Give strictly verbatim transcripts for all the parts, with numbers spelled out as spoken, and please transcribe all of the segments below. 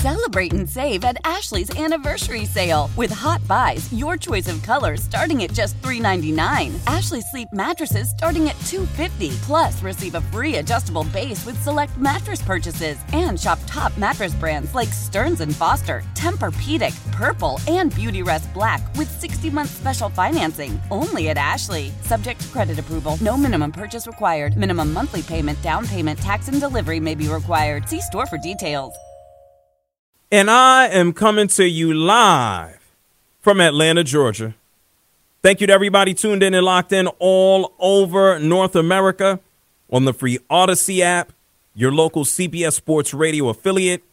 Celebrate and save at Ashley's Anniversary Sale. With Hot Buys, your choice of colors starting at just three ninety-nine. Ashley Sleep mattresses starting at two fifty. Plus, receive a free adjustable base with select mattress purchases. And shop top mattress brands like Stearns and Foster, Tempur-Pedic, Purple, and Beautyrest Black with sixty-month special financing. Only at Ashley. Subject to credit approval. No minimum purchase required. Minimum monthly payment, down payment, tax, and delivery may be required. See store for details. And I am coming to you live from Atlanta, Georgia. Thank you to everybody tuned in and locked in all over North America on the free Odyssey app, your local C B S Sports Radio affiliate,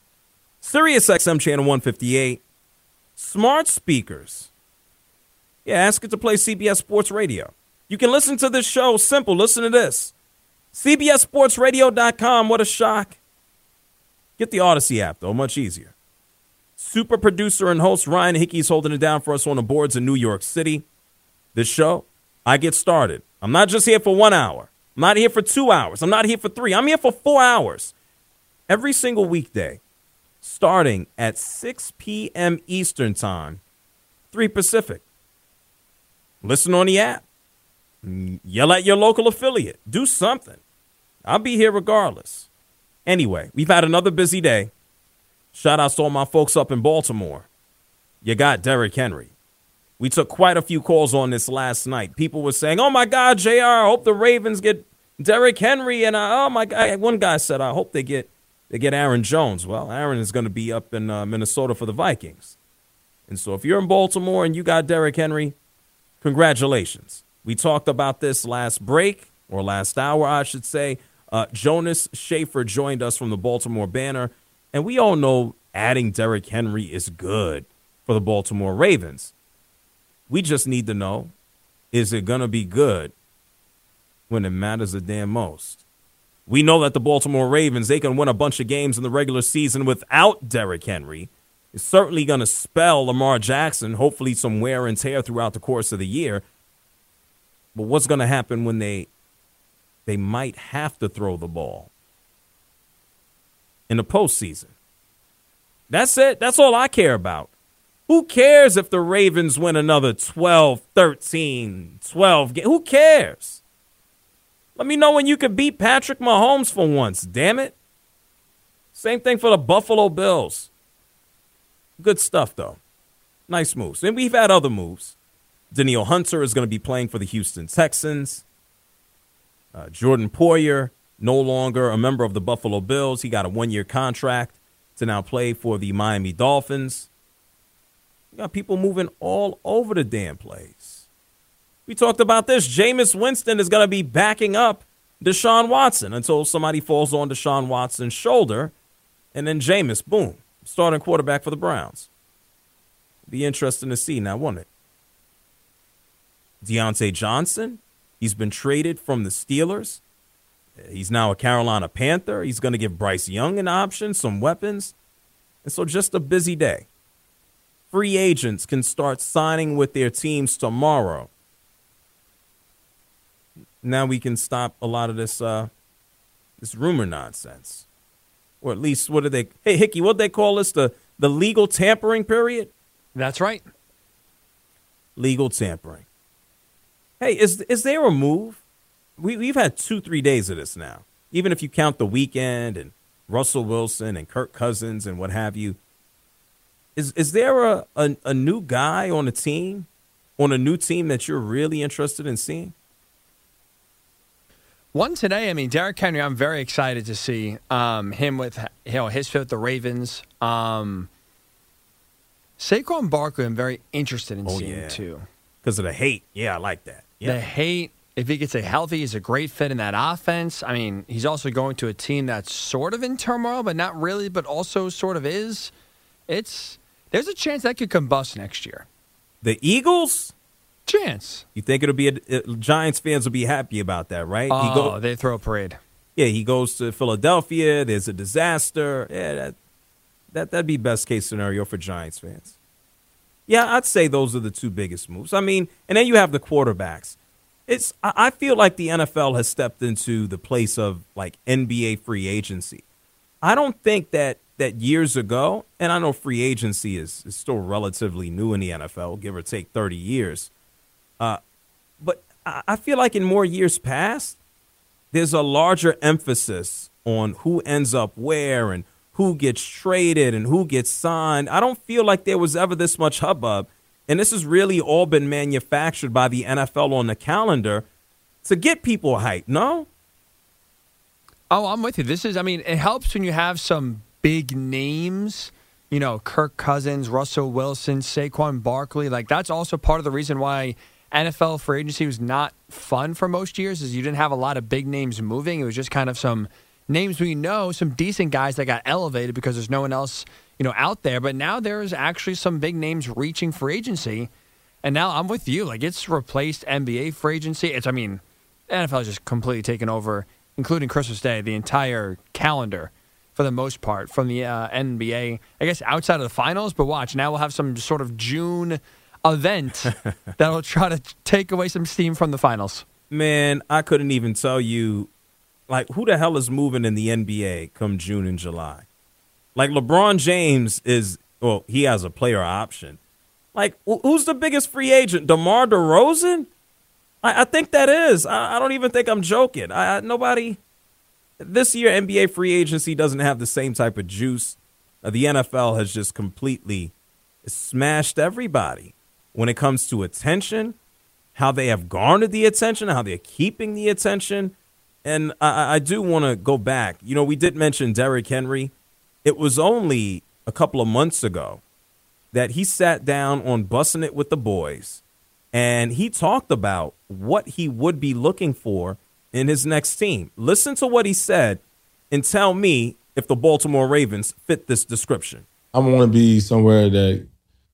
Sirius X M channel one fifty-eight, smart speakers. Yeah, ask it to play C B S Sports Radio. You can listen to this show. Simple. Listen to this. C B S Sports Radio dot com. What a shock. Get the Odyssey app, though. Much easier. Super producer and host Ryan Hickey's holding it down for us on the boards in New York City. This show, I get started. I'm not just here for one hour. I'm not here for two hours. I'm not here for three. I'm here for four hours. Every single weekday, starting at six p.m. Eastern Time, three Pacific. Listen on the app. Yell at your local affiliate. Do something. I'll be here regardless. Anyway, we've had another busy day. Shout outs to all my folks up in Baltimore. You got Derrick Henry. We took quite a few calls on this last night. People were saying, oh, my God, J R, I hope the Ravens get Derrick Henry. And, I, oh, my God, one guy said, I hope they get they get Aaron Jones. Well, Aaron is going to be up in uh, Minnesota for the Vikings. And so if you're in Baltimore and you got Derrick Henry, congratulations. We talked about this last break, or last hour, I should say. Uh, Jonas Schaefer joined us from the Baltimore Banner, and we all know adding Derrick Henry is good for the Baltimore Ravens. We just need to know, is it going to be good when it matters the damn most? We know that the Baltimore Ravens, they can win a bunch of games in the regular season without Derrick Henry. It's certainly going to spell Lamar Jackson, hopefully some wear and tear throughout the course of the year. But what's going to happen when they they might have to throw the ball in the postseason? That's it. That's all I care about. Who cares if the Ravens win another twelve, thirteen, twelve games? Who cares? Let me know when you can beat Patrick Mahomes for once, damn it. Same thing for the Buffalo Bills. Good stuff, though. Nice moves. And we've had other moves. Danielle Hunter is going to be playing for the Houston Texans. Uh, Jordan Poyer, no longer a member of the Buffalo Bills. He got a one-year contract to now play for the Miami Dolphins. You got people moving all over the damn place. We talked about this. Jameis Winston is going to be backing up Deshaun Watson until somebody falls on Deshaun Watson's shoulder. And then Jameis, boom, starting quarterback for the Browns. Be interesting to see now, won't it? Deontay Johnson, he's been traded from the Steelers. He's now a Carolina Panther. He's going to give Bryce Young an option, some weapons. And so just a busy day. Free agents can start signing with their teams tomorrow. Now we can stop a lot of this uh, this rumor nonsense. Or at least, what do they, hey, Hickey, what do they call this? The, the legal tampering period? That's right. Legal tampering. Hey, is is there a move? We, we've had two, three days of this now. Even if you count the weekend and Russell Wilson and Kirk Cousins and what have you. Is is there a, a, a new guy on a team, on a new team that you're really interested in seeing? One today, I mean, Derrick Henry, I'm very excited to see um, him with, you know, his fit with the Ravens. Um, Saquon Barkley, I'm very interested in oh, seeing, yeah. too. Because of the hate. Yeah, I like that. Yeah. The hate, if he gets a healthy, he's a great fit in that offense. I mean, he's also going to a team that's sort of in turmoil, but not really, but also sort of is. It's There's a chance that could combust next year. The Eagles? Chance. You think it'll be a, a Giants fans will be happy about that, right? Oh, he go, they throw a parade. Yeah, he goes to Philadelphia. There's a disaster. Yeah, that, that, that'd be best case scenario for Giants fans. Yeah, I'd say those are the two biggest moves. I mean, and then you have the quarterbacks. It's I, I feel like the N F L has stepped into the place of like N B A free agency. I don't think that that years ago, and I know free agency is, is still relatively new in the N F L, give or take thirty years. Uh, but I, I feel like in more years past, there's a larger emphasis on who ends up where and who gets traded and who gets signed. I don't feel like there was ever this much hubbub. And this has really all been manufactured by the N F L on the calendar to get people hyped, no? Oh, I'm with you. This is, I mean, it helps when you have some big names, you know, Kirk Cousins, Russell Wilson, Saquon Barkley. Like, that's also part of the reason why N F L free agency was not fun for most years, is you didn't have a lot of big names moving. It was just kind of some names we know, some decent guys that got elevated because there's no one else, you know, out there. But now there's actually some big names reaching free agency. And now I'm with you. Like, it's replaced N B A free agency. It's, I mean, N F L is just completely taken over, including Christmas Day, the entire calendar for the most part from the uh, N B A, I guess outside of the finals. But watch, now we'll have some sort of June event that'll try to take away some steam from the finals. Man, I couldn't even tell you, like, who the hell is moving in the N B A come June and July? Like, LeBron James is, well, he has a player option. Like, who's the biggest free agent? DeMar DeRozan? I, I think that is. I, I don't even think I'm joking. I, I nobody. This year, N B A free agency doesn't have the same type of juice. Uh, the N F L has just completely smashed everybody when it comes to attention, how they have garnered the attention, how they're keeping the attention. And I, I do want to go back. You know, we did mention Derrick Henry. It was only a couple of months ago that he sat down on Bussin' It with the Boys, and he talked about what he would be looking for in his next team. Listen to what he said and tell me if the Baltimore Ravens fit this description. I want to be somewhere that,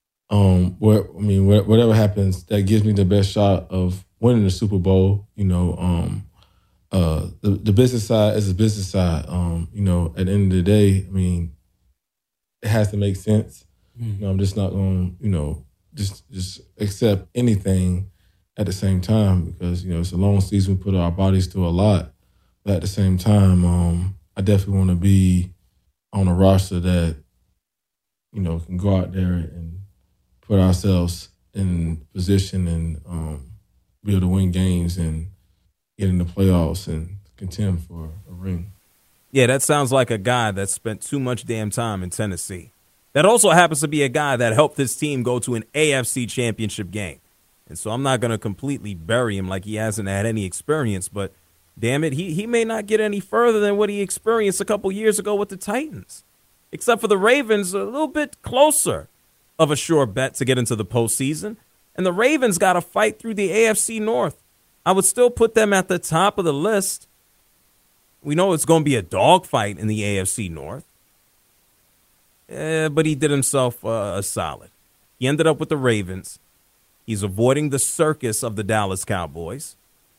um, where I mean, where, whatever happens, that gives me the best shot of winning the Super Bowl. You know, um, uh, the the business side is a business side. Um, you know, at the end of the day, I mean, it has to make sense. Mm-hmm. You know, I'm just not going to, you know, just just accept anything at the same time, because, you know, it's a long season. We put our bodies through a lot. But at the same time, um, I definitely want to be on a roster that, you know, can go out there and put ourselves in position and um, be able to win games and get in the playoffs and contend for a ring. Yeah, that sounds like a guy that spent too much damn time in Tennessee. That also happens to be a guy that helped his team go to an A F C championship game. And so I'm not going to completely bury him like he hasn't had any experience, but damn it, he, he may not get any further than what he experienced a couple years ago with the Titans. Except for the Ravens, a little bit closer of a sure bet to get into the postseason. And the Ravens got to fight through the A F C North. I would still put them at the top of the list. We know it's going to be a dogfight in the A F C North. Eh, but he did himself uh, a solid. He ended up with the Ravens. He's avoiding the circus of the Dallas Cowboys.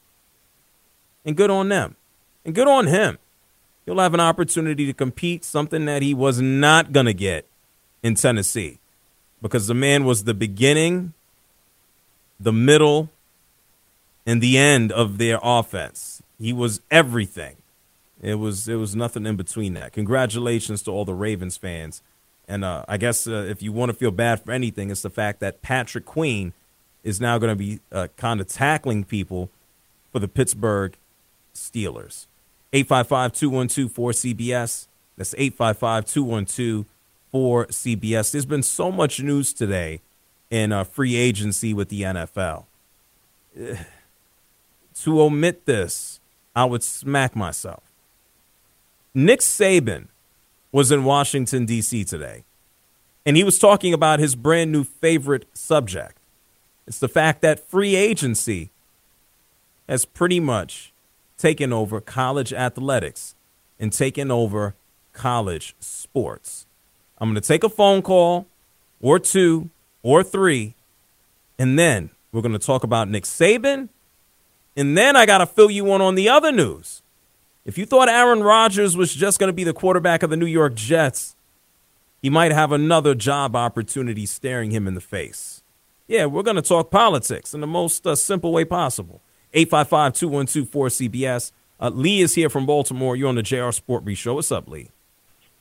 And good on them. And good on him. He'll have an opportunity to compete, something that he was not going to get in Tennessee. Because the man was the beginning, the middle, and the end of their offense. He was everything. It was it was nothing in between that. Congratulations to all the Ravens fans. And uh, I guess uh, if you want to feel bad for anything, it's the fact that Patrick Queen is now going to be uh, kind of tackling people for the Pittsburgh Steelers. eight five five, two one two, four C B S. That's eight five five, two one two, four C B S. There's been so much news today in uh, free agency with the N F L. Uh, to omit this, I would smack myself. Nick Saban was in Washington, D C today, and he was talking about his brand new favorite subject. It's the fact that free agency has pretty much taken over college athletics and taken over college sports. I'm going to take a phone call or two or three, and then we're going to talk about Nick Saban, and then I got to fill you in on the other news. If you thought Aaron Rodgers was just going to be the quarterback of the New York Jets, he might have another job opportunity staring him in the face. Yeah, we're going to talk politics in the most uh, simple way possible. eight five five, two one two, four C B S. Uh, Lee is here from Baltimore. You're on the J R Sport Brief Show. What's up, Lee?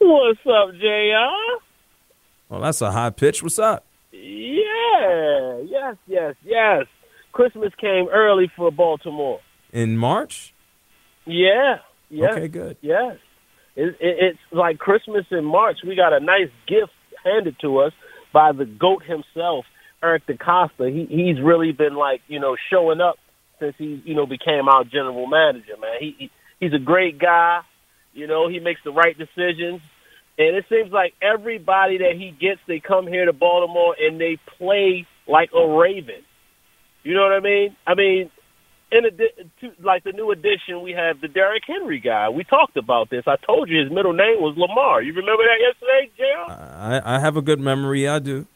What's up, J R? Well, that's a high pitch. What's up? Yeah, yes, yes, yes. Christmas came early for Baltimore. In March? Yeah, yeah. Okay, good. Yes. It, it, it's like Christmas in March. We got a nice gift handed to us by the GOAT himself, Eric DaCosta. He, he's really been, like, you know, showing up since he, you know, became our general manager, man. He, he He's a great guy. You know, he makes the right decisions. And it seems like everybody that he gets, they come here to Baltimore and they play like a Raven. You know what I mean? I mean, in addition to, like, the new addition, we have the Derrick Henry guy. We talked about this. I told you his middle name was Lamar. You remember that yesterday, J R? I, I have a good memory. I do.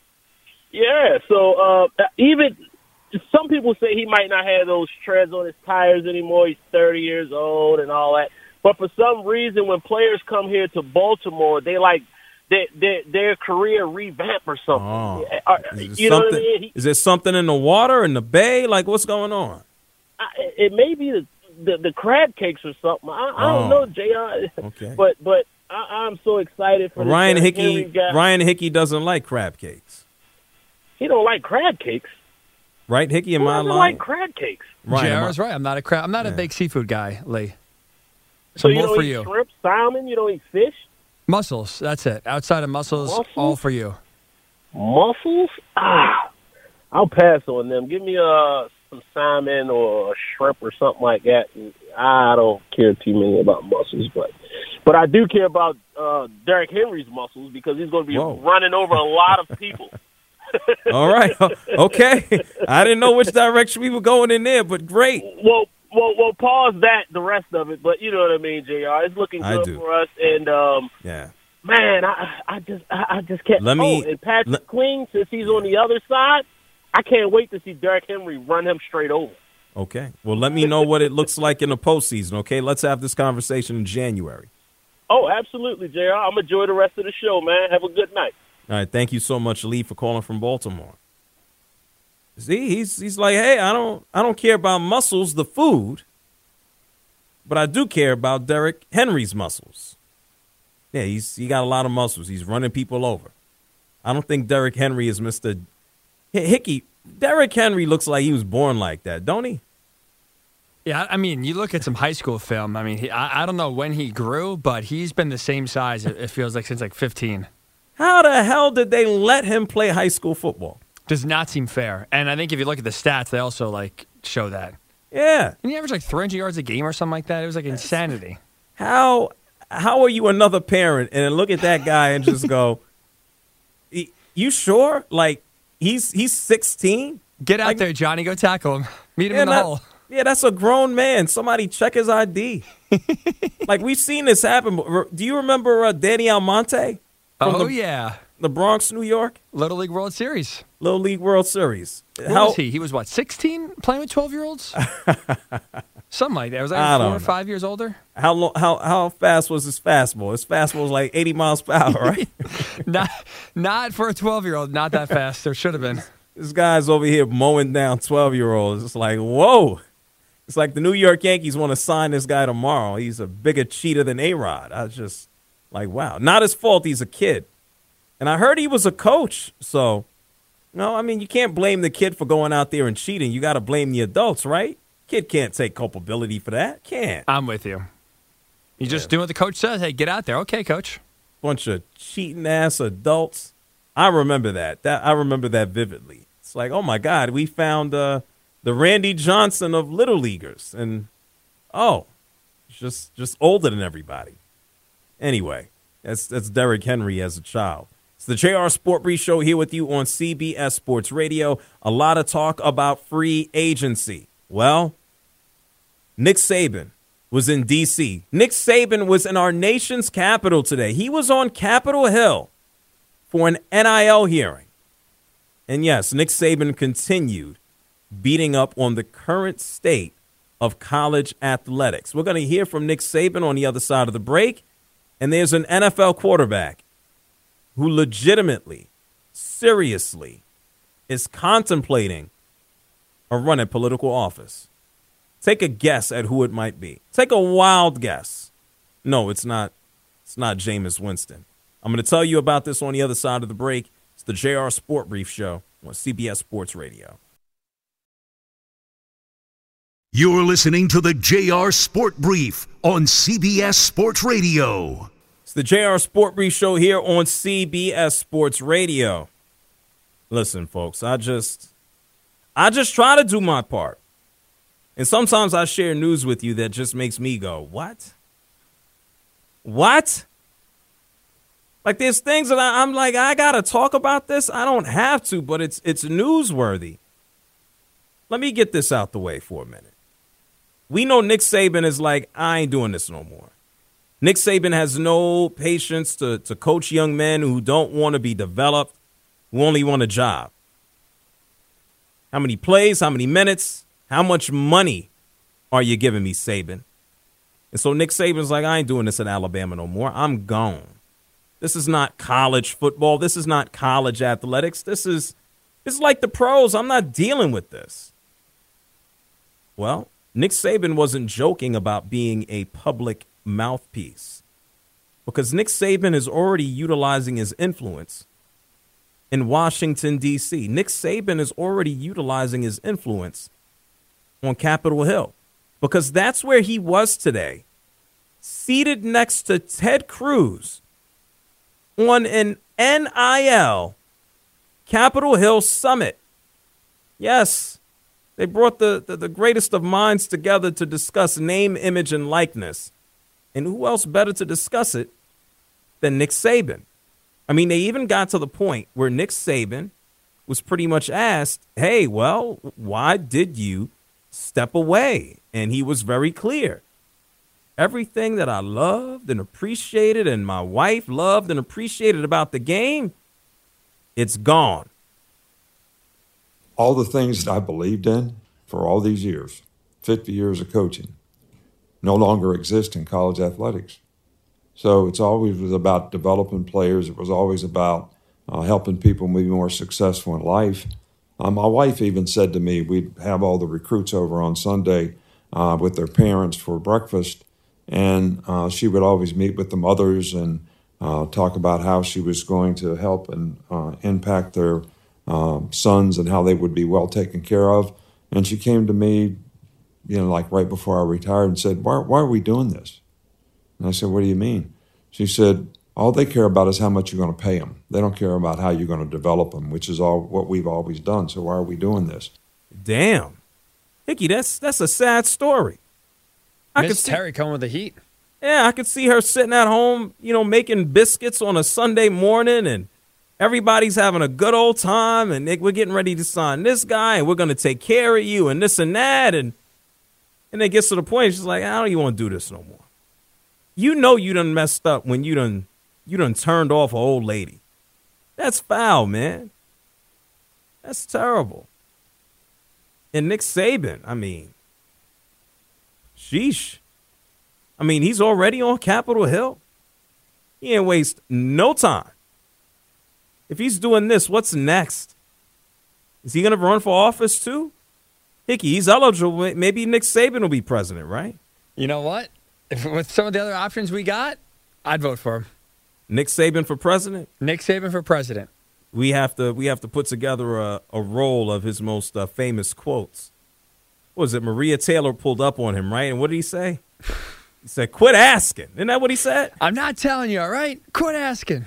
Yeah, so uh, even some people say he might not have those treads on his tires anymore. He's thirty years old and all that. But for some reason, when players come here to Baltimore, they like their their, their career revamp or something. Oh. Are, Is, you there know what I something, mean? He, is there something in the water, in the bay? Like, what's going on? I, it may be the, the the crab cakes or something. I, I don't Oh. know, J R. Okay. But but I, I'm so excited for this Ryan Derrick Hickey. Henry guy. Ryan Hickey doesn't like crab cakes, He don't like crab cakes. right? Hickey, am Who I doesn't lying? like crab cakes? Ryan, am I- J R is right. I'm not a crab. I'm not a Yeah. big seafood guy, Lee. So, So you more don't for eat you. shrimp, salmon. You don't eat fish. Mussels. That's it. Outside of mussels, Mussels? all for you. Mussels? Ah, I'll pass on them. Give me uh, some salmon or a shrimp or something like that. I don't care too many about mussels, but but I do care about uh, Derrick Henry's muscles because he's going to be Whoa. running over a lot of people. All right. Okay. I didn't know which direction we were going in there, but great. Well, well, well. Pause that. The rest of it, but you know what I mean, J R. It's looking I good do. for us, and um, Yeah. man, I, I just, I, I just can't. Let me- oh, and Patrick let- Queen, since he's on the other side, I can't wait to see Derrick Henry run him straight over. Okay. Well, let me know what it looks like in the postseason, okay? Let's have this conversation in January. Oh, absolutely, J R. I'm gonna enjoy the rest of the show, man. Have a good night. All right. Thank you so much, Lee, for calling from Baltimore. See, he's he's like, hey, I don't I don't care about muscles, the food, but I do care about Derrick Henry's muscles. Yeah, he's he got a lot of muscles. He's running people over. I don't think Derrick Henry is Mister H- Hickey. Derrick Henry looks like he was born like that, don't he? Yeah, I mean, you look at some high school film. I mean, he, I, I don't know when he grew, but he's been the same size, it, it feels like, since like fifteen. How the hell did they let him play high school football? Does not seem fair. And I think if you look at the stats, they also like show that. Yeah. And he averaged like three hundred yards a game or something like that. It was like insanity. How how are you another parent and then look at that guy and just go, "Y- you sure? Like he's he's sixteen? Get out Like- there, Johnny. Go tackle him. Meet him Yeah, in the that- hole. yeah, that's a grown man. Somebody check his I D. Like we've seen this happen. Do you remember uh, Danny Almonte from Oh, the, yeah. the Bronx, New York? Little League World Series. Little League World Series. What How was he? He was, what, sixteen playing with twelve-year-olds? Something like that. Was I that don't four or know. five years older? how lo- how how fast was his fastball? His fastball was like eighty miles per hour, right? not, not for a twelve-year-old. Not that fast. There should have been. This guy's over here mowing down twelve-year-olds. It's like, whoa. It's like the New York Yankees want to sign this guy tomorrow. He's a bigger cheater than A-Rod. I was just like, wow. Not his fault he's a kid. And I heard he was a coach. So, no, I mean, you can't blame the kid for going out there and cheating. You got to blame the adults, right? Kid can't take culpability for that. Can't. I'm with you. You just do what the coach says. Hey, get out there. Okay, coach. Bunch of cheating-ass adults. I remember that. That I remember that vividly. It's like, oh, my God, we found uh, the Randy Johnson of Little Leaguers. And, oh, just just older than everybody. Anyway, that's, that's Derrick Henry as a child. It's the J R Sport Brief Show here with you on C B S Sports Radio. A lot of talk about free agency. Well, Nick Saban was in D C. Nick Saban was in our nation's capital today. He was on Capitol Hill for an N I L hearing. And yes, Nick Saban continued beating up on the current state of college athletics. We're going to hear from Nick Saban on the other side of the break. And there's an N F L quarterback who legitimately, seriously, is contemplating a run at political office. Take a guess at who it might be. Take a wild guess. No, it's not It's not Jameis Winston. I'm going to tell you about this on the other side of the break. It's the J R Sport Brief Show on C B S Sports Radio. You're listening to the J R Sport Brief on C B S Sports Radio. It's the J R Sport Brief Show here on C B S Sports Radio. Listen, folks, I just, I just try to do my part. And sometimes I share news with you that just makes me go, what? What? Like there's things that I, I'm like, I got to talk about this. I don't have to, but it's it's newsworthy. Let me get this out the way for a minute. We know Nick Saban is like, I ain't doing this no more. Nick Saban has no patience to, to coach young men who don't want to be developed, who only want a job. How many plays, how many minutes, how much money are you giving me, Saban? And so Nick Saban's like, I ain't doing this in Alabama no more. I'm gone. This is not college football. This is not college athletics. This is, this is like the pros. I'm not dealing with this. Well, Nick Saban wasn't joking about being a public mouthpiece because Nick Saban is already utilizing his influence in Washington, D C. Nick Saban is already utilizing his influence on Capitol Hill because that's where he was today, seated next to Ted Cruz on an N I L Capitol Hill summit. Yes. They brought the, the, the greatest of minds together to discuss name, image, and likeness. And who else better to discuss it than Nick Saban? I mean, they even got to the point where Nick Saban was pretty much asked, hey, well, why did you step away? And he was very clear. Everything that I loved and appreciated and my wife loved and appreciated about the game, it's gone. All the things that I believed in for all these years, fifty years of coaching, no longer exist in college athletics. So it's always was about developing players. It was always about uh, helping people be more successful in life. Uh, my wife even said to me, we'd have all the recruits over on Sunday uh, with their parents for breakfast, and uh, she would always meet with the mothers and uh, talk about how she was going to help and uh, impact their Um, sons and how they would be well taken care of. And she came to me, you know, like right before I retired and said, why, why are we doing this? And I said, what do you mean? She said, all they care about is how much you're going to pay them. They don't care about how you're going to develop them, which is all what we've always done. So why are we doing this? Damn. Hickey, that's that's a sad story. I Miss could see, Terry coming with the heat. Yeah, I could see her sitting at home, you know, making biscuits on a Sunday morning and everybody's having a good old time, and we're getting ready to sign this guy, and we're going to take care of you, and this and that. And and it gets to the point, she's like, I don't even want to do this no more. You know you done messed up when you done, you done turned off an old lady. That's foul, man. That's terrible. And Nick Saban, I mean, sheesh. I mean, he's already on Capitol Hill. He ain't waste no time. If he's doing this, what's next? Is he going to run for office too? Hickey, he's eligible. Maybe Nick Saban will be president, right? You know what? If, with some of the other options we got, I'd vote for him. Nick Saban for president? Nick Saban for president. We have to we have to put together a, a roll of his most uh, famous quotes. What was it? Maria Taylor pulled up on him, right? And what did he say? He said, quit asking. Isn't that what he said? I'm not telling you, all right? Quit asking.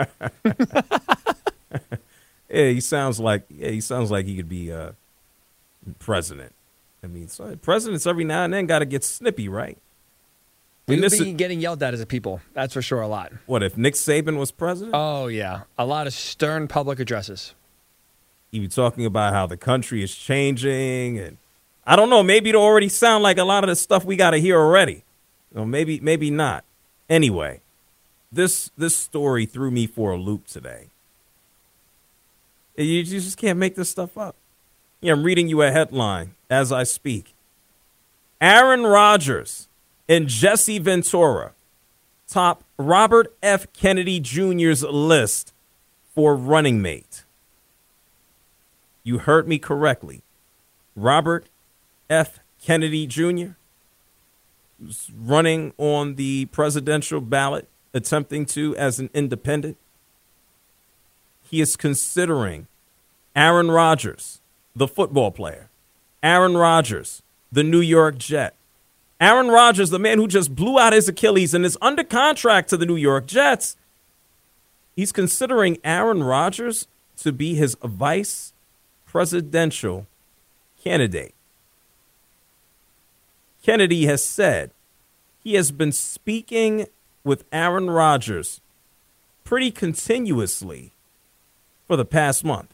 Yeah, he sounds like yeah, he sounds like he could be uh, president. I mean, so presidents every now and then got to get snippy, right? I mean, We'll this be is, getting yelled at as a people. That's for sure a lot. what, if Nick Saban was president? Oh, yeah. A lot of stern public addresses. He'd be talking about how the country is changing. And I don't know, maybe it already sound like a lot of the stuff we got to hear already. Well, maybe maybe not. Anyway, this this story threw me for a loop today. You, you just can't make this stuff up. Yeah, I'm reading you a headline as I speak. Aaron Rodgers and Jesse Ventura top Robert F. Kennedy Junior's list for running mate. You heard me correctly. Robert F. Kennedy Junior was running on the presidential ballot attempting to as an independent. He is considering Aaron Rodgers, the football player, Aaron Rodgers, the New York Jet, Aaron Rodgers, the man who just blew out his Achilles and is under contract to the New York Jets. He's considering Aaron Rodgers to be his vice presidential candidate. Kennedy has said he has been speaking with Aaron Rodgers pretty continuously for the past month.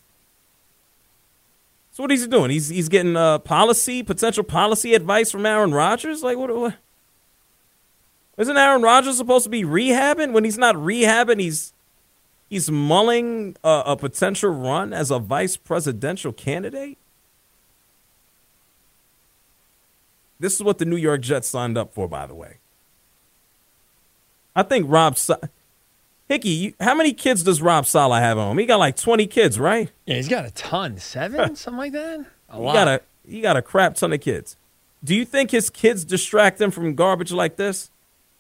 So what is he doing? He's he's getting uh, policy, potential policy advice from Aaron Rodgers? Like, what, what? Isn't Aaron Rodgers supposed to be rehabbing? When he's not rehabbing, he's he's mulling a, a potential run as a vice presidential candidate? This is what the New York Jets signed up for, by the way. I think Rob Sa- Hickey, you, how many kids does Rob Saleh have on him? He got like twenty kids, right? Yeah, he's got a ton. Seven? Something like that? A he lot. Got a, he got a crap ton of kids. Do you think his kids distract him from garbage like this?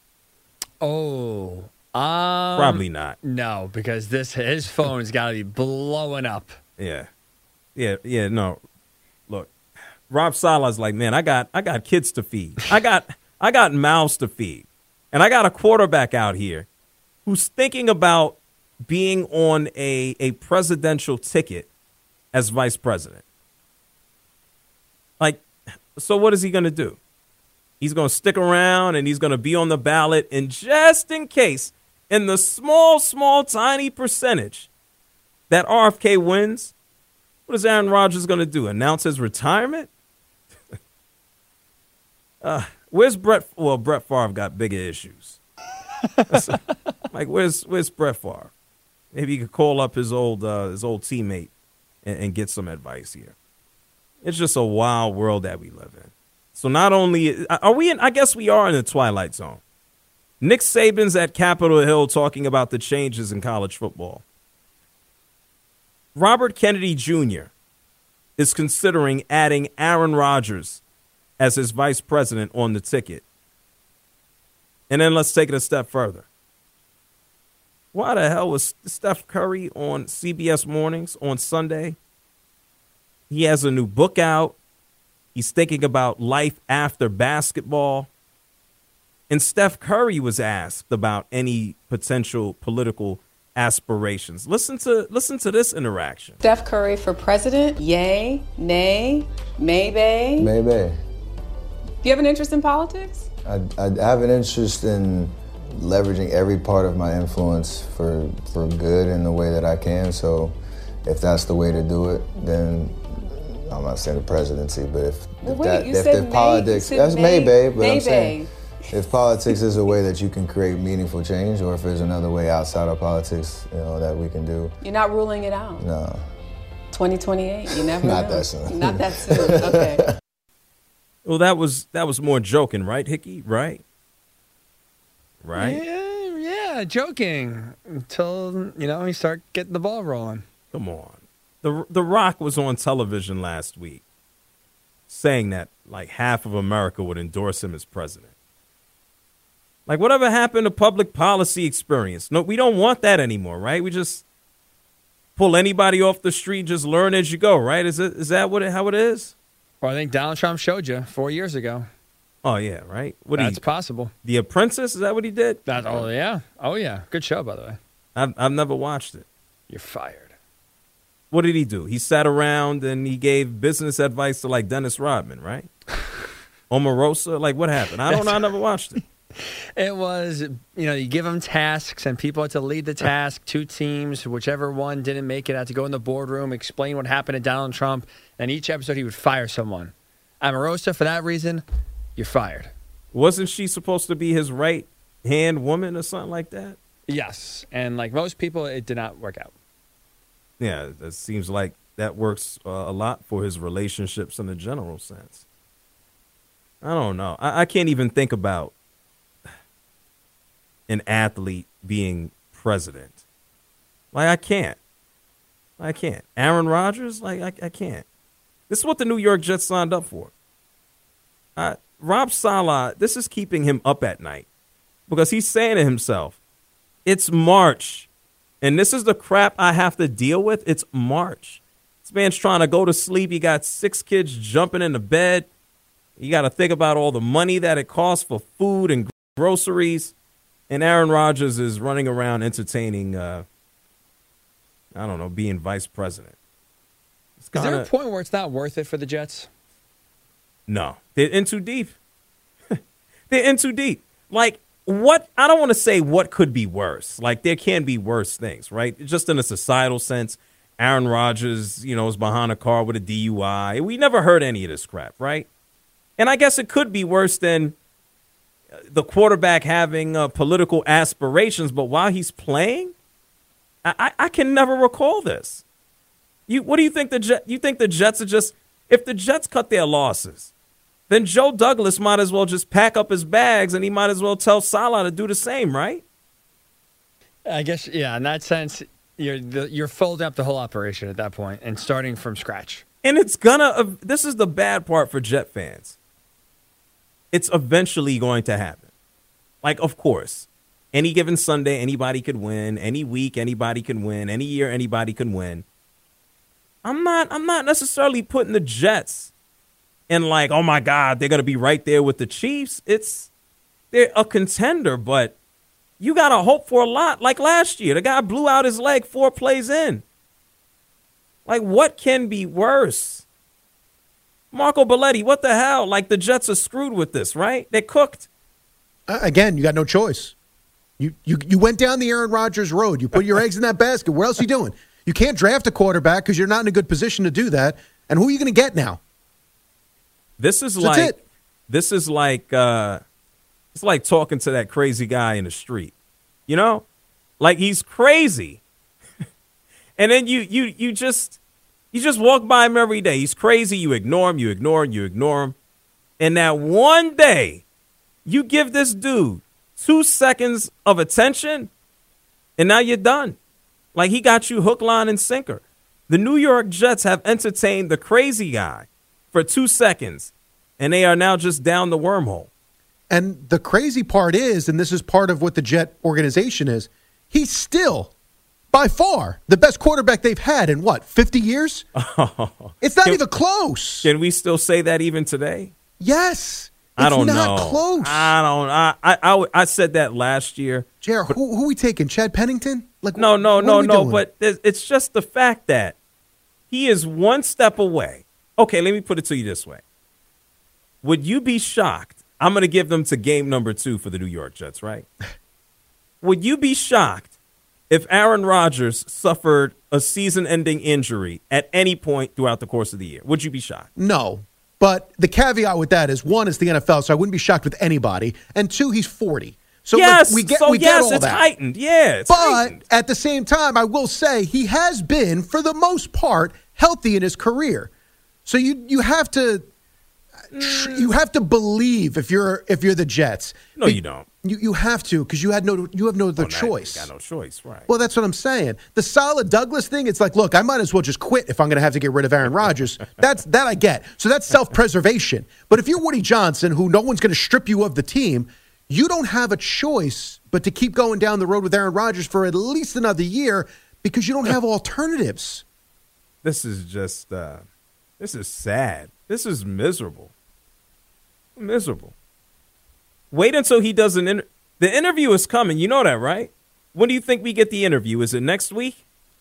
Oh. Um, Probably not. No, because this his phone's got to be blowing up. Yeah. Yeah, yeah, no. Look, Rob Saleh's like, man, I got I got kids to feed. I got I got mouths to feed. And I got a quarterback out here who's thinking about being on a, a presidential ticket as vice president. Like, so what is he going to do? He's going to stick around and he's going to be on the ballot. And just in case, in the small, small, tiny percentage that R F K wins, what is Aaron Rodgers going to do? Announce his retirement? uh, where's Brett? Well, Brett Favre got bigger issues. Like, where's where's Brett Favre? Maybe he could call up his old uh, his old teammate and, and get some advice here. It's just a wild world that we live in. So not only are we in, I guess we are in the twilight zone. Nick Saban's at Capitol Hill talking about the changes in college football. Robert Kennedy Junior is considering adding Aaron Rodgers as his vice president on the ticket. And then let's take it a step further. Why the hell was Steph Curry on C B S Mornings on Sunday? He has a new book out. He's thinking about life after basketball. And Steph Curry was asked about any potential political aspirations. Listen to listen to this interaction. Steph Curry for president? Yay, nay, maybe. Maybe. Do you have an interest in politics? I, I have an interest in leveraging every part of my influence for for good in the way that I can. So if that's the way to do it, then I'm not saying the presidency, but if, well, if wait, that you if said the politics, may, that's may, maybe, but maybe. I'm saying if politics is a way that you can create meaningful change, or if there's another way outside of politics, you know, that we can do. You're not ruling it out. No. twenty twenty-eight, you never Not know. that soon. Not that soon, okay. Well, that was that was more joking, right, Hickey? Right? Right? Yeah, yeah, joking until, you know, you start getting the ball rolling. Come on. The The Rock was on television last week saying that like half of America would endorse him as president. Like, whatever happened to public policy experience? No, we don't want that anymore, right? We just pull anybody off the street, just learn as you go, right? Is it is that what it, how it is? Well, I think Donald Trump showed you four years ago. Oh, yeah, right? What That's he, possible. The Apprentice, is that what he did? That, oh, yeah. Oh, yeah. Good show, by the way. I've, I've never watched it. You're fired. What did he do? He sat around and he gave business advice to, like, Dennis Rodman, right? Omarosa? Like, what happened? I don't know. I never watched it. It was, you know, you give them tasks and people had to lead the task. Two teams, whichever one didn't make it, had to go in the boardroom, explain what happened to Donald Trump. And each episode he would fire someone. Omarosa, for that reason, you're fired. Wasn't she supposed to be his right hand woman or something like that? Yes. And like most people, it did not work out. Yeah, it seems like that works uh, a lot for his relationships in a general sense. I don't know. I, I can't even think about an athlete being president. Like, I can't. I can't. Aaron Rodgers? Like, I, I can't. This is what the New York Jets signed up for. Uh, Rob Saleh, this is keeping him up at night because he's saying to himself, It's March. And this is the crap I have to deal with. It's March. This man's trying to go to sleep. He got six kids jumping into bed. You got to think about all the money that it costs for food and groceries. And Aaron Rodgers is running around entertaining, uh, I don't know, being vice president. It's Is kinda, there a point where it's not worth it for the Jets? No. They're in too deep. They're in too deep. Like, what? I don't want to say what could be worse. Like, there can be worse things, right? Just in a societal sense. Aaron Rodgers, you know, is behind a car with a D U I. We never heard any of this crap, right? And I guess it could be worse than the quarterback having uh, political aspirations, but while he's playing, I, I, I can never recall this. You, what do you think the Jet, you think the Jets are just, if the Jets cut their losses, then Joe Douglas might as well just pack up his bags and he might as well tell Salah to do the same, right? I guess, yeah, in that sense, you're the, you're folding up the whole operation at that point and starting from scratch. And it's gonna, uh, this is the bad part for Jet fans. It's eventually going to happen. Like, of course, any given Sunday, anybody could win. Any week, anybody can win. Any year, anybody can win. I'm not, I'm not necessarily putting the Jets in like, oh my God, they're going to be right there with the Chiefs. It's, they're a contender, but you got to hope for a lot. Like last year, the guy blew out his leg four plays in. Like, what can be worse? Marco Belletti, what the hell? Like, the Jets are screwed with this, right? They're cooked. Uh, again, you got no choice. You, you you went down the Aaron Rodgers road. You put your eggs in that basket. What else are you doing? You can't draft a quarterback because you're not in a good position to do that. And who are you going to get now? This is So like, that's it. this is like, uh, it's like talking to that crazy guy in the street. You know, like he's crazy, and then you you you just you just walk by him every day. He's crazy. You ignore him. You ignore him. You ignore him, and that one day, you give this dude two seconds of attention, and now you're done. Like he got you hook, line, and sinker. The New York Jets have entertained the crazy guy for two seconds, and they are now just down the wormhole. And the crazy part is, and this is part of what the Jet organization is, he's still, by far, the best quarterback they've had in, what, fifty years? It's not Can- even close. Can we still say that even today? Yes. I It's don't not know. close. I don't. I, I I I said that last year. J R, who, who we taking? Chad Pennington? Like No, no, what no, are we no. doing? But there's- it's just the fact that he is one step away. Okay, let me put it to you this way. Would you be shocked? I'm going to give them to game number two for the New York Jets, right? Would you be shocked if Aaron Rodgers suffered a season-ending injury at any point throughout the course of the year? Would you be shocked? No. But the caveat with that is, one, it's the N F L, so I wouldn't be shocked with anybody. And two, he's forty. So yes, like, we get, so we get yes, all it's that. heightened. Yeah, it's But heightened. at the same time, I will say he has been, for the most part, healthy in his career. So you you have to you have to believe if you're if you're the Jets. No, you don't. You you have to because you had no you have no other Oh, now choice. You got no choice, right? Well, that's what I'm saying. The solid Douglas thing, it's like, look, I might as well just quit if I'm going to have to get rid of Aaron Rodgers. That's that I get. So that's self-preservation. But if you're Woody Johnson, who no one's going to strip you of the team, you don't have a choice but to keep going down the road with Aaron Rodgers for at least another year because you don't have alternatives. This is just, uh, this is sad. This is miserable. Miserable. Wait until he does an inter- The interview is coming. You know that, right? When do you think we get the interview? Is it next week?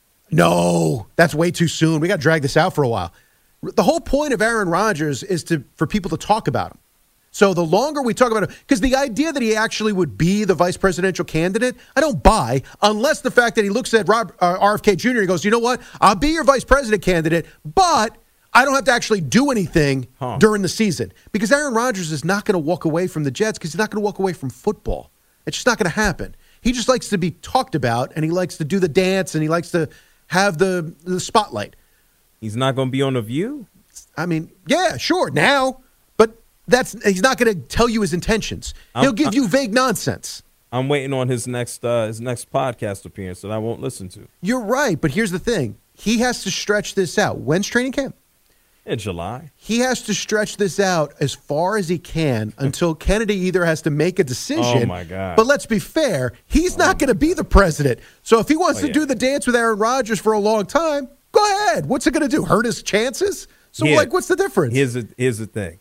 No, that's way too soon. We got to drag this out for a while. The whole point of Aaron Rodgers is to for people to talk about him. So the longer we talk about him, because the idea that he actually would be the vice presidential candidate, I don't buy, unless the fact that he looks at Rob, uh, R F K Junior He goes, you know what? I'll be your vice president candidate, but I don't have to actually do anything Huh. during the season. Because Aaron Rodgers is not going to walk away from the Jets because he's not going to walk away from football. It's just not going to happen. He just likes to be talked about, and he likes to do the dance, and he likes to have the, the spotlight. He's not going to be on The View? I mean, yeah, sure, now. But that's he's not going to tell you his intentions. He'll I'm- give I'm- you vague nonsense. I'm waiting on his next uh, his next podcast appearance that I won't listen to. You're right, but here's the thing. He has to stretch this out. When's training camp? In July. He has to stretch this out as far as he can until Kennedy either has to make a decision. Oh, my God. But let's be fair, he's oh not going to be the president. So if he wants oh, to yeah. do the dance with Aaron Rodgers for a long time, go ahead. What's it going to do? Hurt his chances? So, Here, like, what's the difference? Here's the, here's the thing.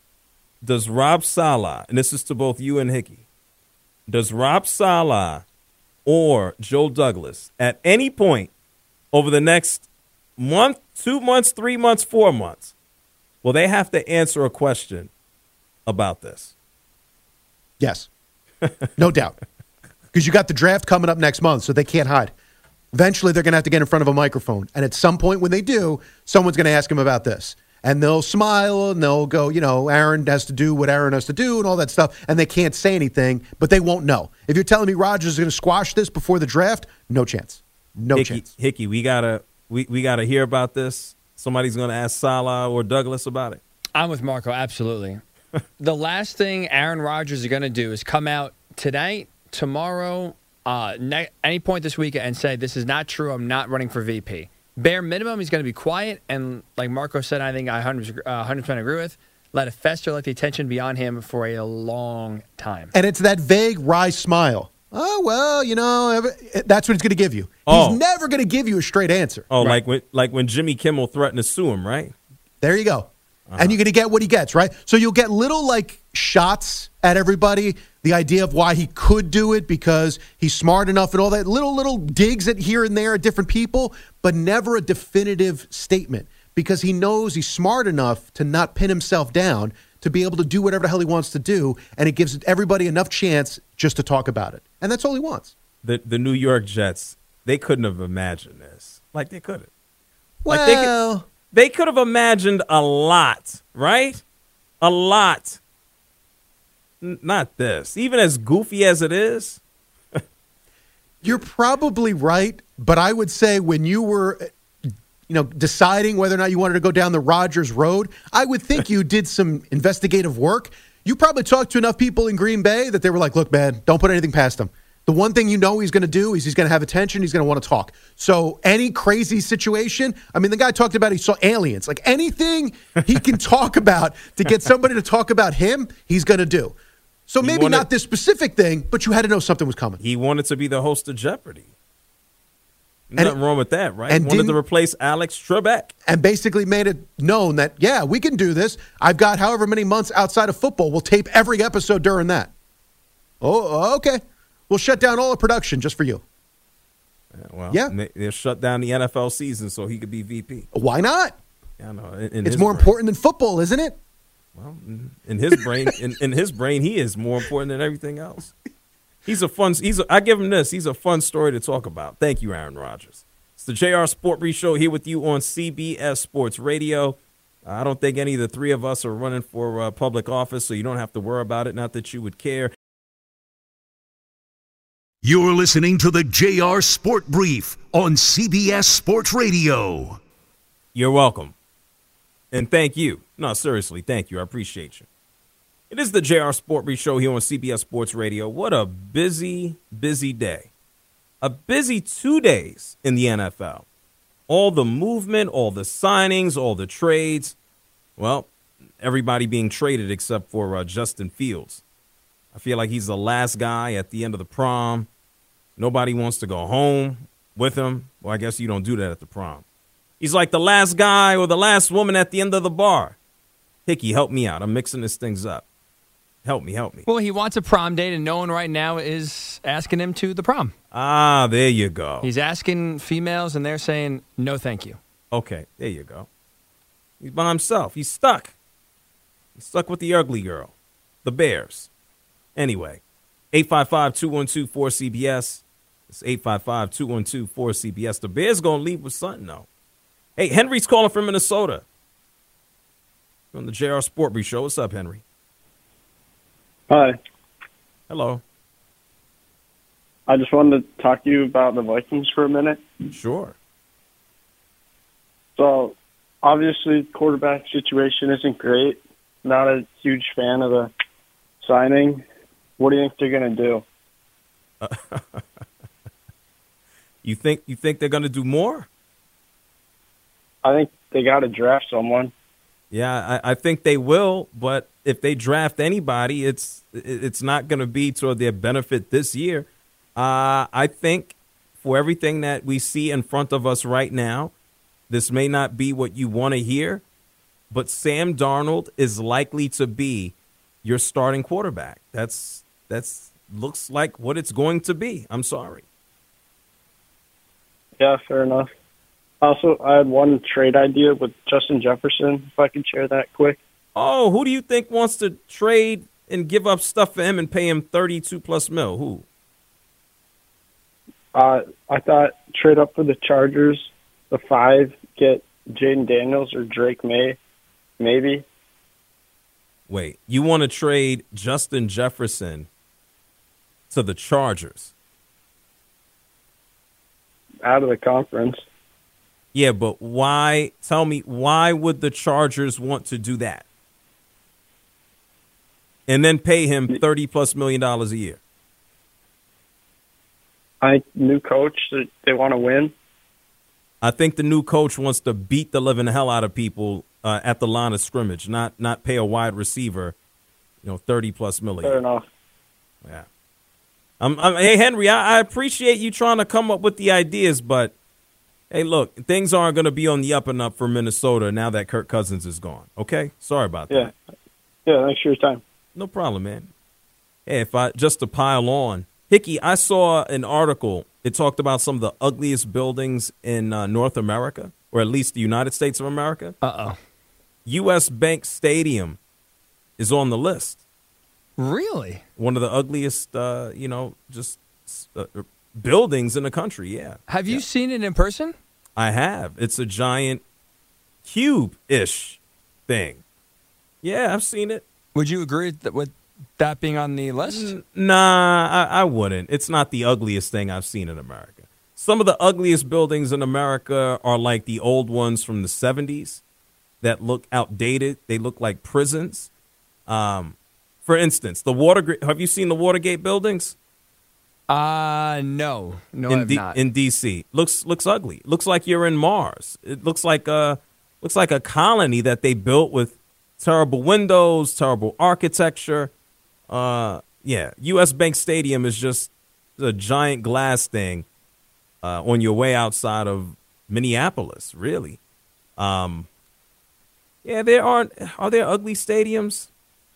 Does Rob Saleh, and this is to both you and Hickey, does Rob Saleh or Joe Douglas at any point over the next month, two months, three months, four months, will they have to answer a question about this? Yes. No doubt. Because you got the draft coming up next month, so they can't hide. Eventually, they're going to have to get in front of a microphone. And at some point when they do, someone's going to ask them about this. And they'll smile and they'll go, you know, Aaron has to do what Aaron has to do and all that stuff. And they can't say anything, but they won't know. If you're telling me Rodgers is going to squash this before the draft, no chance. No Hickey, chance. Hickey, we gotta we, we gotta hear about this. Somebody's gonna ask Saleh or Douglas about it. I'm with Marco, absolutely. The last thing Aaron Rodgers is going to do is come out tonight, tomorrow, uh, ne- any point this week and say, this is not true, I'm not running for V P. Bare minimum, he's going to be quiet, and like Marco said, I think I one hundred percent agree with, let it fester, let the attention be on him for a long time. And it's that vague, wry smile. Oh, well, you know, that's what he's going to give you. Oh. He's never going to give you a straight answer. Oh, right. like when like when Jimmy Kimmel threatened to sue him, right? There you go. Uh-huh. And you're going to get what he gets, right? So you'll get little, like, shots at everybody, the idea of why he could do it because he's smart enough and all that, little, little digs at here and there at different people, but never a definitive statement because he knows he's smart enough to not pin himself down to be able to do whatever the hell he wants to do, and it gives everybody enough chance just to talk about it. And that's all he wants. The the New York Jets, they couldn't have imagined this. Like, they couldn't. Well, like they could, they could have imagined a lot, right? A lot. N- not this. Even as goofy as it is. You're probably right, but I would say when you were, you know, deciding whether or not you wanted to go down the Rodgers road, I would think you did some investigative work. You probably talked to enough people in Green Bay that they were like, look, man, don't put anything past him. The one thing you know he's going to do is he's going to have attention. He's going to want to talk. So any crazy situation, I mean, the guy talked about he saw aliens. Like anything he can talk about to get somebody to talk about him, he's going to do. So maybe wanted, not this specific thing, but you had to know something was coming. He wanted to be the host of Jeopardy. Nothing and, wrong with that, right? And wanted to replace Alex Trebek. And basically made it known that, yeah, we can do this. I've got however many months outside of football. We'll tape every episode during that. Oh, okay. We'll shut down all the production just for you. Yeah, well, yeah. They, they'll shut down the N F L season so he could be V P. Why not? Yeah, I know. In, in it's more brain. important than football, isn't it? Well, in his brain, in, in his brain, he is more important than everything else. He's a fun. He's. A, I give him this. He's a fun story to talk about. Thank you, Aaron Rodgers. It's the J R Sport Brief Show here with you on C B S Sports Radio. I don't think any of the three of us are running for uh, public office, so you don't have to worry about it. Not that you would care. You're listening to the J R Sport Brief on C B S Sports Radio. You're welcome. And thank you. No, seriously, thank you. I appreciate you. It is the J R Sport Brief Show here on C B S Sports Radio. What a busy, busy day. A busy two days in the N F L. All the movement, all the signings, all the trades. Well, everybody being traded except for uh, Justin Fields. I feel like he's the last guy at the end of the prom. Nobody wants to go home with him. Well, I guess you don't do that at the prom. He's like the last guy or the last woman at the end of the bar. Hickey, help me out. I'm mixing this things up. Help me, help me. Well, he wants a prom date, and no one right now is asking him to the prom. Ah, there you go. He's asking females, and they're saying, no, thank you. Okay, there you go. He's by himself. He's stuck. He's stuck with the ugly girl, the Bears. Anyway, eight five five, two one two, four C B S. It's eight five five, two one two, four C B S. The Bears going to leave with something, though. Hey, Henry's calling from Minnesota. On the J R Sport Brief Show. What's up, Henry? Hi. Hello. I just wanted to talk to you about the Vikings for a minute. Sure. So, obviously, quarterback situation isn't great. Not a huge fan of the signing. What do you think they're going to do? Uh, you think you think they're going to do more? I think they got to draft someone. Yeah, I, I think they will, but if they draft anybody, it's it's not going to be to their benefit this year. Uh, I think for everything that we see in front of us right now, this may not be what you want to hear, but Sam Darnold is likely to be your starting quarterback. That's that's looks like what it's going to be. I'm sorry. Yeah, fair enough. Also, I had one trade idea with Justin Jefferson, if I could share that quick. Oh, who do you think wants to trade and give up stuff for him and pay him thirty-two plus mil? Who? Uh, I thought trade up for the Chargers, the five, get Jaden Daniels or Drake May, maybe. Wait, you want to trade Justin Jefferson to the Chargers? Out of the conference. Yeah, but why? Tell me, why would the Chargers want to do that? And then pay him thirty plus million dollars a year? I new coach, they want to win. I think the new coach wants to beat the living hell out of people uh, at the line of scrimmage, not not pay a wide receiver, you know, thirty plus million. Fair enough. Yeah. I'm, I'm, hey, Henry, I, I appreciate you trying to come up with the ideas, but hey, look, things aren't going to be on the up and up for Minnesota now that Kirk Cousins is gone. Okay? Sorry about yeah. that. Yeah, thanks for your time. No problem, man. Hey, if I just to pile on, Hickey, I saw an article. It talked about some of the ugliest buildings in uh, North America, or at least the United States of America. Uh-oh. U S Bank Stadium is on the list. Really? One of the ugliest, uh, you know, just uh, buildings in the country, yeah. Have you yeah. seen it in person? I have. It's a giant cube-ish thing. Yeah, I've seen it. Would you agree that with that being on the list? N- nah, I, I wouldn't. It's not the ugliest thing I've seen in America. Some of the ugliest buildings in America are like the old ones from the seventies that look outdated. They look like prisons. Um, for instance, the Watergate. Have you seen the Watergate buildings? Uh, no. No, in I've D- not. In D C Looks looks ugly. Looks like you're in Mars. It looks like a, looks like a colony that they built with terrible windows, terrible architecture. Uh, yeah, U S Bank Stadium is just a giant glass thing uh, on your way outside of Minneapolis, really. Um, yeah, there aren't. Are there ugly stadiums?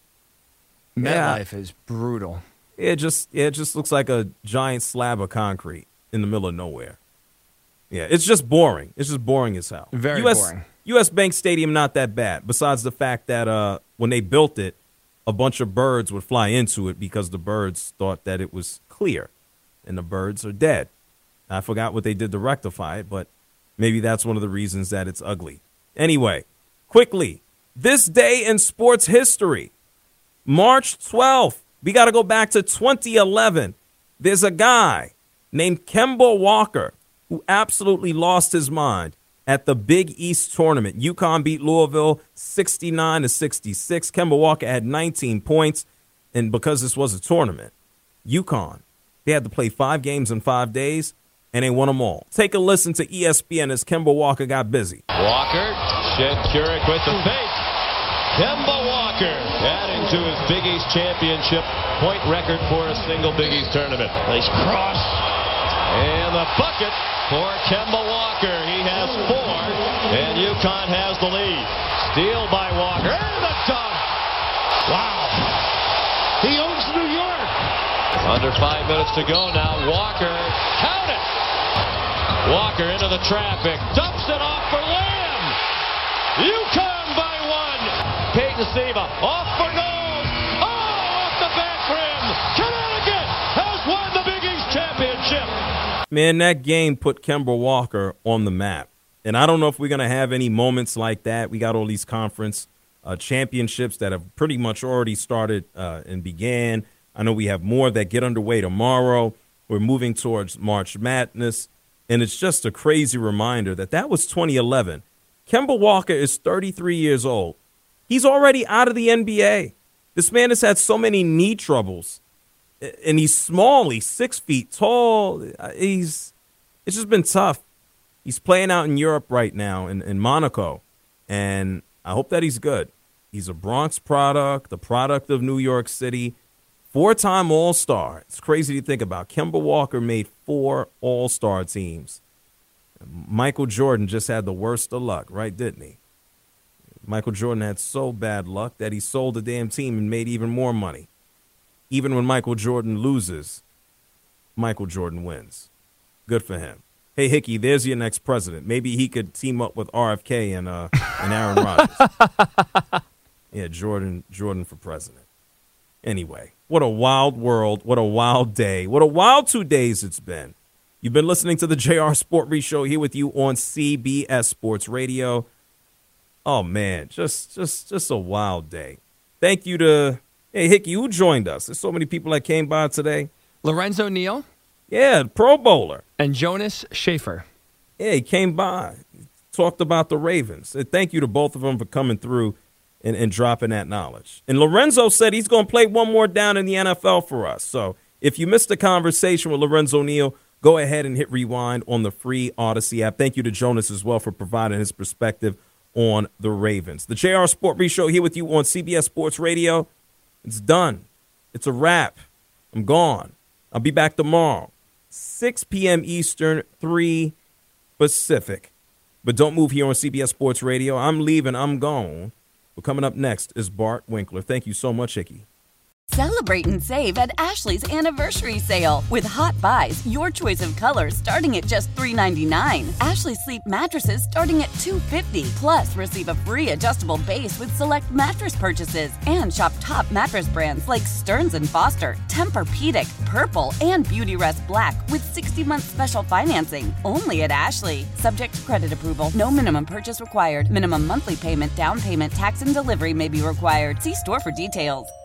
MetLife yeah. is brutal. It just yeah, it just looks like a giant slab of concrete in the middle of nowhere. Yeah, it's just boring. It's just boring as hell. Very U S, boring. U S Bank Stadium not that bad. Besides the fact that uh, when they built it, a bunch of birds would fly into it because the birds thought that it was clear, and the birds are dead. I forgot what they did to rectify it, but maybe that's one of the reasons that it's ugly. Anyway, quickly, this day in sports history, March twelfth. We got to go back to twenty eleven. There's a guy named Kemba Walker who absolutely lost his mind at the Big East tournament. UConn beat Louisville sixty-nine to sixty-six. Kemba Walker had nineteen points, and because this was a tournament, UConn, they had to play five games in five days, and they won them all. Take a listen to E S P N as Kemba Walker got busy. Walker, Shed Keurig with the fake. Kemba Walker adding to his Big East championship point record for a single Big East tournament. Nice cross. And the bucket for Kemba Walker. He has four, and UConn has the lead. Steal by Walker. And the dunk. Wow. He owns New York. Under five minutes to go now. Walker, count it. Walker into the traffic. Dumps it off for Lamb. UConn by one. Peyton Siva off for goal. Oh, off the back rim. Connecticut has won the Big East championship. Man, that game put Kemba Walker on the map. And I don't know if we're going to have any moments like that. We got all these conference uh, championships that have pretty much already started uh, and began. I know we have more that get underway tomorrow. We're moving towards March Madness. And it's just a crazy reminder that that was twenty eleven. Kemba Walker is thirty-three years old. He's already out of the N B A. This man has had so many knee troubles. And he's small. He's six feet tall. He's It's just been tough. He's playing out in Europe right now, in, in Monaco. And I hope that he's good. He's a Bronx product, the product of New York City, four-time All-Star. It's crazy to think about. Kemba Walker made four All-Star teams. Michael Jordan just had the worst of luck, right, didn't he? Michael Jordan had so bad luck that he sold the damn team and made even more money. Even when Michael Jordan loses, Michael Jordan wins. Good for him. Hey, Hickey, there's your next president. Maybe he could team up with R F K and uh, and Aaron Rodgers. Yeah, Jordan, Jordan for president. Anyway, what a wild world. What a wild day. What a wild two days it's been. You've been listening to the J R Sport Brief Show here with you on C B S Sports Radio. Oh, man, just just just a wild day. Thank you to, hey, Hickey, who joined us? There's so many people that came by today. Lorenzo Neal. Yeah, Pro Bowler. And Jonas Schaefer. Yeah, he came by, talked about the Ravens. And thank you to both of them for coming through and, and dropping that knowledge. And Lorenzo said he's going to play one more down in the N F L for us. So if you missed the conversation with Lorenzo Neal, go ahead and hit rewind on the free Odyssey app. Thank you to Jonas as well for providing his perspective on the Ravens. The J R Sport Brief Show here with you on C B S Sports Radio. It's done. It's a wrap. I'm gone. I'll be back tomorrow, six p.m. Eastern, three Pacific. But don't move here on C B S Sports Radio. I'm leaving. I'm gone. But coming up next is Bart Winkler. Thank you so much, Hickey. Celebrate and save at Ashley's Anniversary Sale. With Hot Buys, your choice of colors starting at just three ninety-nine. Ashley Sleep mattresses starting at two fifty. Plus, receive a free adjustable base with select mattress purchases. And shop top mattress brands like Stearns and Foster, Tempur-Pedic, Purple, and Beautyrest Black with sixty-month special financing. Only at Ashley. Subject to credit approval. No minimum purchase required. Minimum monthly payment, down payment, tax, and delivery may be required. See store for details.